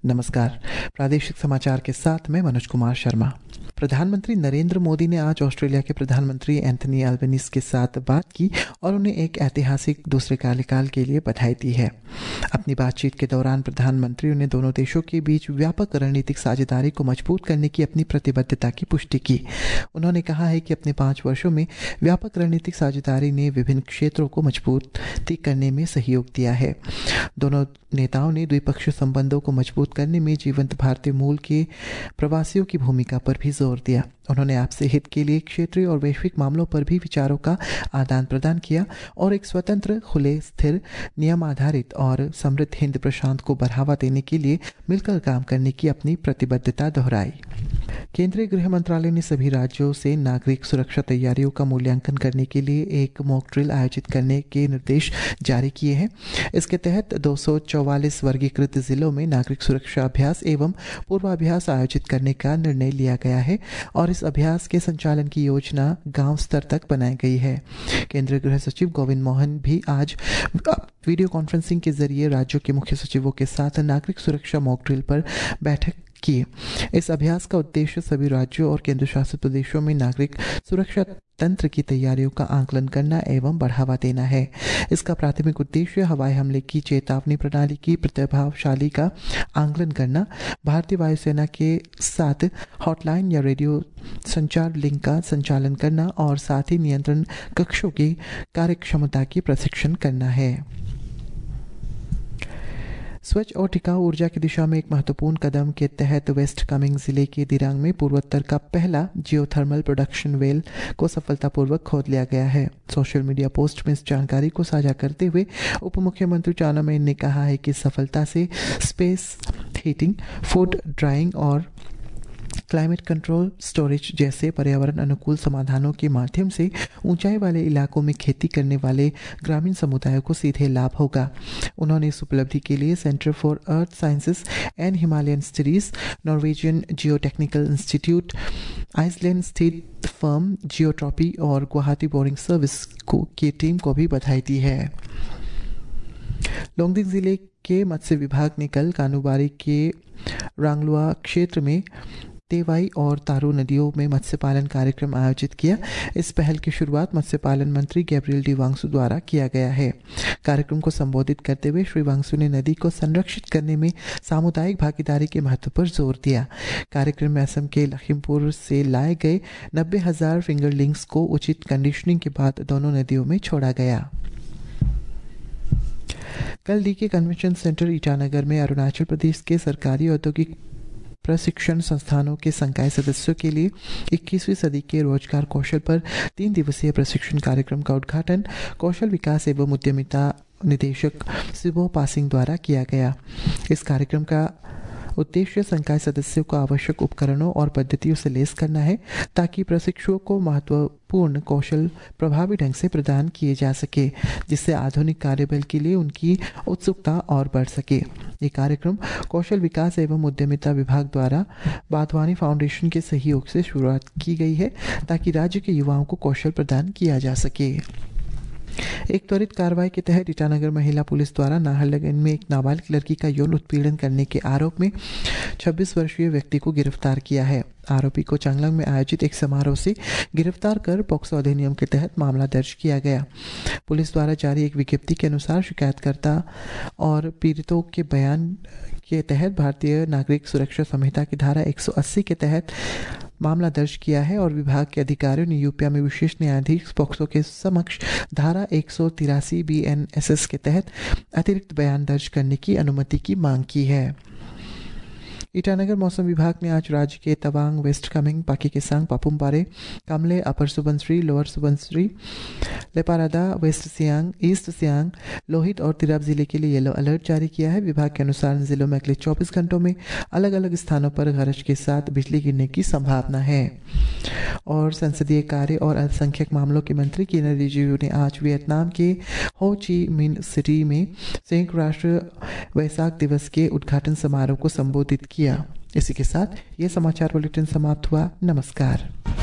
नमस्कार। प्रादेशिक समाचार के साथ मैं मनोज कुमार शर्मा। प्रधानमंत्री नरेंद्र मोदी ने आज ऑस्ट्रेलिया के प्रधानमंत्री एंथनी अल्बनीज़ के साथ बात की और उन्हें एक ऐतिहासिक दूसरे कार्यकाल के लिए बधाई दी है। अपनी बातचीत के दौरान प्रधानमंत्री ने दोनों देशों के बीच व्यापक रणनीतिक साझेदारी को मजबूत करने की अपनी प्रतिबद्धता की पुष्टि की। उन्होंने कहा है कि अपने 5 वर्षों में व्यापक रणनीतिक साझेदारी ने विभिन्न क्षेत्रों को मजबूती करने में सहयोग दिया है। दोनों नेताओं ने द्विपक्षीय संबंधों को मजबूत करने में जीवंत भारतीय मूल के प्रवासियों की भूमिका पर भी जोर दिया। उन्होंने आपसी हित के लिए क्षेत्रीय और वैश्विक मामलों पर भी विचारों का आदान प्रदान किया और एक स्वतंत्र, खुले, स्थिर, नियम आधारित और समृद्ध हिंद प्रशांत को बढ़ावा देने के लिए मिलकर काम करने की अपनी प्रतिबद्धता दोहराई। केंद्रीय गृह मंत्रालय ने सभी राज्यों से नागरिक सुरक्षा तैयारियों का मूल्यांकन करने के लिए एक मॉक ड्रिल आयोजित करने के निर्देश जारी किए हैं। इसके तहत 244 वर्गीकृत जिलों में नागरिक सुरक्षा अभ्यास एवं पूर्वाभ्यास आयोजित करने का निर्णय लिया गया है और इस अभ्यास के संचालन की योजना गांव स्तर तक बनाई गई है। केंद्रीय गृह सचिव गोविंद मोहन भी आज वीडियो कॉन्फ्रेंसिंग के जरिए राज्यों के मुख्य सचिवों के साथ नागरिक सुरक्षा मॉक ड्रिल पर बैठक की। इस अभ्यास का उद्देश्य सभी राज्यों और केंद्र शासित प्रदेशों में नागरिक सुरक्षा तंत्र की तैयारियों का आकलन करना एवं बढ़ावा देना है। इसका प्राथमिक उद्देश्य हवाई हमले की चेतावनी प्रणाली की प्रभावशाली का आकलन करना, भारतीय वायुसेना के साथ हॉटलाइन या रेडियो संचार लिंक का संचालन करना और साथ ही नियंत्रण कक्षों की कार्यक्षमता की प्रशिक्षण करना है। स्वच्छ और टिकाऊ ऊर्जा की दिशा में एक महत्वपूर्ण कदम के तहत वेस्ट कामेंग जिले के दिरांग में पूर्वोत्तर का पहला जियोथर्मल प्रोडक्शन वेल को सफलतापूर्वक खोद लिया गया है। सोशल मीडिया पोस्ट में इस जानकारी को साझा करते हुए उप मुख्यमंत्री चाउना मेन ने कहा है कि सफलता से स्पेस हीटिंग, फूड ड्राइंग और क्लाइमेट कंट्रोल स्टोरेज जैसे पर्यावरण अनुकूल समाधानों के माध्यम से ऊंचाई वाले इलाकों में खेती करने वाले ग्रामीण समुदायों को सीधे लाभ होगा। उन्होंने इस उपलब्धि के लिए centre for earth sciences and Himalayan studies, Norwegian geotechnical institute, Iceland स्थित फर्म जियोट्रॉपी और गुवाहाटी बोरिंग सर्विस की टीम को भी बधाई दी है। लोंगडिंग जिले के मत्स्य विभाग ने कल कानूबारी के रांगलुआ क्षेत्र में तेवाई और तारू नदियों में मत्स्य पालन कार्यक्रम आयोजित किया। इस पहल की शुरुआत मत्स्य पालन मंत्री गैब्रियल डी वांगसू द्वारा किया गया है। कार्यक्रम को संबोधित करते हुए श्री वांगसू ने नदी को संरक्षित करने में सामुदायिक भागीदारी के महत्व पर जोर दिया। कार्यक्रम में असम के लखीमपुर से लाए गए 90,000 फिंगरलिंग्स को उचित कंडीशनिंग के बाद दोनों नदियों में छोड़ा गया। कल डीके कन्वेंशन सेंटर ईटानगर में अरुणाचल प्रदेश के सरकारी औद्योगिक प्रशिक्षण संस्थानों के संकाय सदस्यों के लिए 21वीं सदी के रोजगार कौशल पर 3 दिवसीय प्रशिक्षण कार्यक्रम का उद्घाटन कौशल विकास एवं उद्यमिता निदेशक सिबो पासिंग द्वारा किया गया। इस कार्यक्रम का उद्देश्य संकाय सदस्यों को आवश्यक उपकरणों और पद्धतियों से लैस करना है ताकि प्रशिक्षुओं को महत्वपूर्ण कौशल प्रभावी ढंग से प्रदान किए जा सके, जिससे आधुनिक कार्यबल के लिए उनकी उत्सुकता और बढ़ सके। ये कार्यक्रम कौशल विकास एवं उद्यमिता विभाग द्वारा बाधवानी फाउंडेशन के सहयोग से शुरुआत की गई है ताकि राज्य के युवाओं को कौशल प्रदान किया जा सके। एक त्वरित कार्रवाई के तहत ईटानगर महिला पुलिस द्वारा नाहरलगुन में एक नाबालिग लड़की का यौन उत्पीड़न करने के आरोप में 26 वर्षीय व्यक्ति को गिरफ्तार किया है। आरोपी को चांगलांग में आयोजित एक समारोह से गिरफ्तार कर पॉक्सो अधिनियम के तहत मामला दर्ज किया गया। पुलिस द्वारा जारी एक विज्ञप्ति के अनुसार शिकायतकर्ता और पीड़ितों के बयान के तहत भारतीय नागरिक सुरक्षा संहिता की धारा 180 के तहत मामला दर्ज किया है और विभाग के अधिकारियों ने यूपीया में विशेष न्यायाधीश पॉक्सो के समक्ष धारा 183 BNSS के तहत अतिरिक्त बयान दर्ज करने की अनुमति की मांग की है। ईटानगर मौसम विभाग ने आज राज्य के Tawang, west Kameng, Pakke Kessang, Papumpare, Kamle, upper Subansiri, lower Subansiri, Leparada, west Siang, east Siang, Lohit और तिराप जिले के लिए येलो अलर्ट जारी किया है। विभाग के अनुसार इन जिलों में अगले 24 घंटों में अलग अलग स्थानों पर गरज के साथ बिजली गिरने की संभावना है। और संसदीय कार्य और अल्पसंख्यक मामलों के मंत्री किरण रिजिजू ने आज वियतनाम के हो ची मिन सिटी में संयुक्त राष्ट्र वैसाख दिवस के उद्घाटन समारोह को संबोधित किया। इसी के साथ ये समाचार बुलेटिन समाप्त हुआ। नमस्कार।